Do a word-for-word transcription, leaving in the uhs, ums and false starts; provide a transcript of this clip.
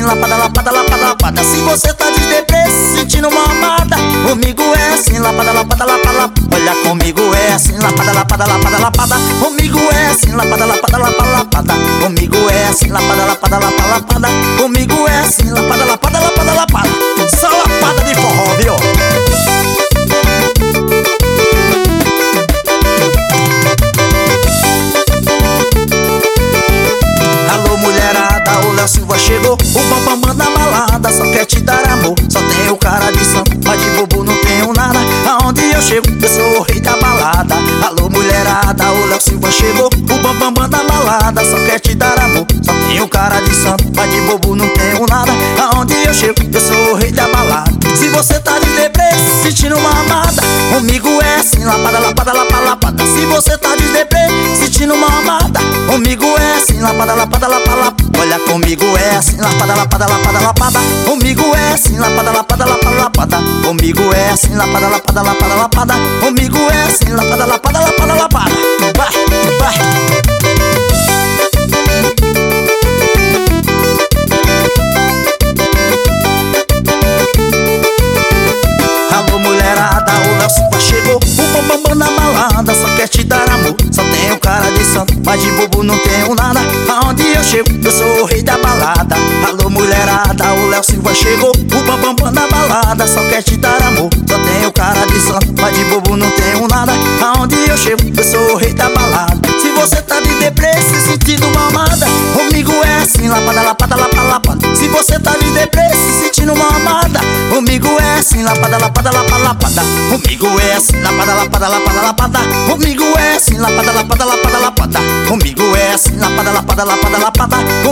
lapada, lapada, lapada, lapada. Se você tá de deprê, se sentindo uma amada, comigo é assim, lapada, lapada, lapada, lapada. Olha, comigo é assim, lapada, lapada, lapada, lapada. Comigo é assim, lapada, lapada, lapada, lapada. Comigo é assim, lapada, lapada, lapada, lapada. Comigo é assim, lapada, lapada, lapada, lapada. Só lapada de forró, viu? Alô, mulherada, o Léo Silva chegou. O bambambam da balada só quer te dar amor. Só tem o cara de santo, mas de bobo não tenho nada. Aonde eu chego, eu sou o rei da balada. Alô, mulherada, o Léo Silva chegou. O bambambam da balada só quer te dar amor. Só tem o cara de santo, mas de bobo não tenho nada. Aonde eu chego, eu sou o rei da balada. Se você tá de deprê, sentindo uma amada, comigo é assim, lapada, lapada, lapada, lapada. Se você tá de deprê, sentindo uma amada, comigo é assim, lapada, lapada, lapada, lapada. Olha, comigo é assim, lapada, lapada, lapada, lapada. Comigo é assim, lapada, lapada, lapada, lapada. Comigo é assim, lapada, lapada, lapada, lapada. Comigo é assim, lapada, lapada, lapada, lapada. Vai, vai. Alô, mulherada, o Léo Silva chegou. O bambambam da balada só quer te dar amor. Só tem o cara de santo, mas de bobo não tenho nada. Aonde eu chego, eu sou o rei da balada. Alô, mulherada, o Léo Silva chegou. O bambambam da balada só quer te dar amor. Só tem o cara de santo, mas de bobo não tenho nada. Aonde eu chego, eu sou o rei da balada. Se você tá de deprê, se sentindo uma amada, comigo é assim, lapada, lapada, lapada, lapada. Se você tá de deprê, se sentindo uma amada, comigo é assim, lapada, lapada, lapada, lapada. Comigo é assim, lapada, lapada, lapada, lapada. Comigo é assim, lapada, lapada, lapada, lapada. Comigo é assim, lapada, lapada, lapada, lapada.